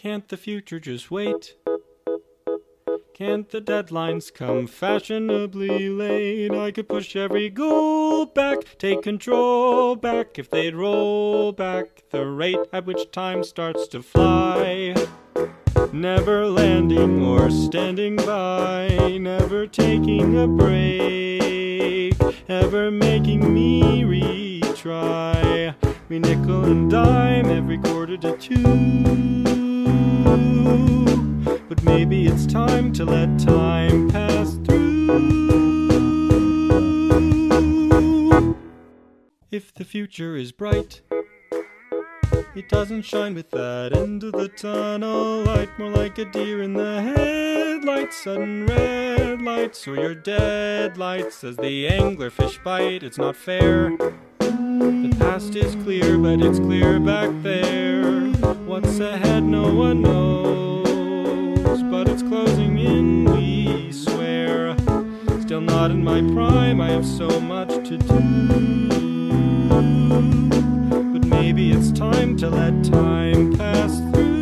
Can't the future just wait? Can't the deadlines come fashionably late? I could push every goal back, take control back, if they'd roll back the rate at which time starts to fly. Never landing or standing by, never taking a break, ever making me retry. We nickel and dime every quarter to two. But maybe it's time to let time pass through. If the future is bright, it doesn't shine with that end of the tunnel light. More like a deer in the headlights, sudden red lights, or your dead lights as the anglerfish bite. It's not fair. The past is clear, but it's clear back there. What's ahead no one knows, but it's closing in, we swear. Still not in my prime, I have so much to do. But maybe it's time to let time pass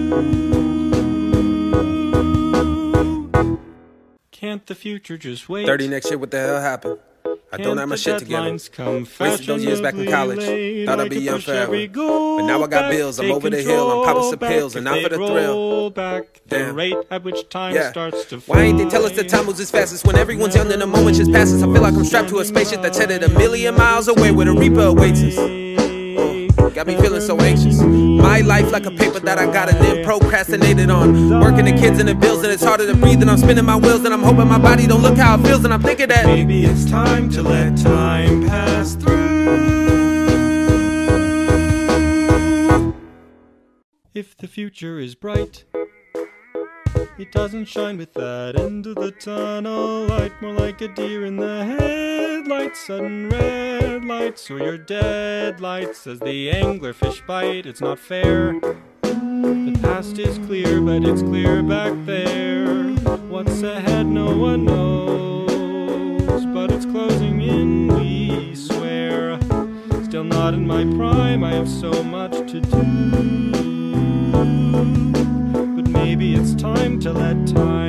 through. Can't the future just wait? 30 next year, what the hell happened? I don't have my shit together. Wasted those years back in college. Thought I'd be young forever. But now I got bills, I'm over the hill, I'm popping some pills, and not for the thrill. Damn. Yeah. Why ain't they tell us that time moves as fastest when everyone's young and the moment just passes? I feel like I'm strapped to a spaceship that's headed 1,000,000 miles away where the reaper awaits us. Got me feeling so anxious. My life like a paper that I got and then procrastinated on. Working the kids and the bills and it's harder to breathe and I'm spinning my wheels and I'm hoping my body don't look how it feels and I'm thinking that maybe it's time to let time pass through. If the future is bright, it doesn't shine with that end of the tunnel light. More like a deer in the headlights, sudden red lights, or your dead lights as the anglerfish bite. It's not fair. The past is clear, but it's clear back there. What's ahead no one knows, but it's closing in, we swear. Still not in my prime, I have so much to do. Maybe it's time to let time